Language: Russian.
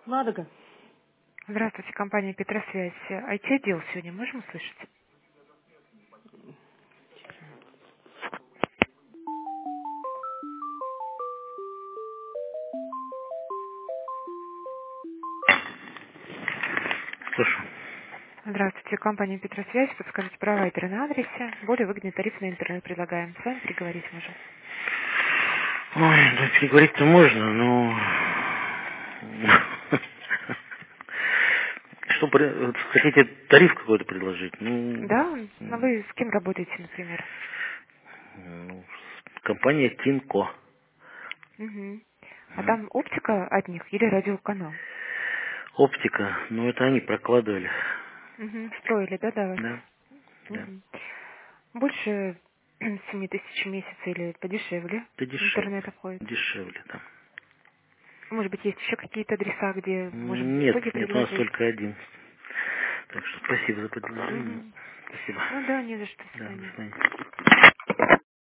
Ладога. Здравствуйте, компания Петросвязь. IT-отдел сегодня можем услышать? Слушай, Здравствуйте, компания Петросвязь. Подскажите провайдеры на адресе. Более выгодный тариф на интернет предлагаем. С вами переговорить можем. ой, да переговорить-то можно, но... Что, вот хотите тариф какой-то предложить? Да? А вы с кем работаете, например? Компания Тинко. Угу. А там оптика от них или радиоканал? Оптика, ну это они прокладывали. Угу. Строили, да, до вас? Да, да. Угу. Больше 7 000 в месяц или подешевле Да дешевле. интернет обходится? Дешевле там. Может быть, есть еще какие-то адреса, где можем Нет, услуги нет, у нас предложить? только один. Так что спасибо за предложение. Угу. Спасибо. Ну да, не за что. До Да, до свидания. свидания.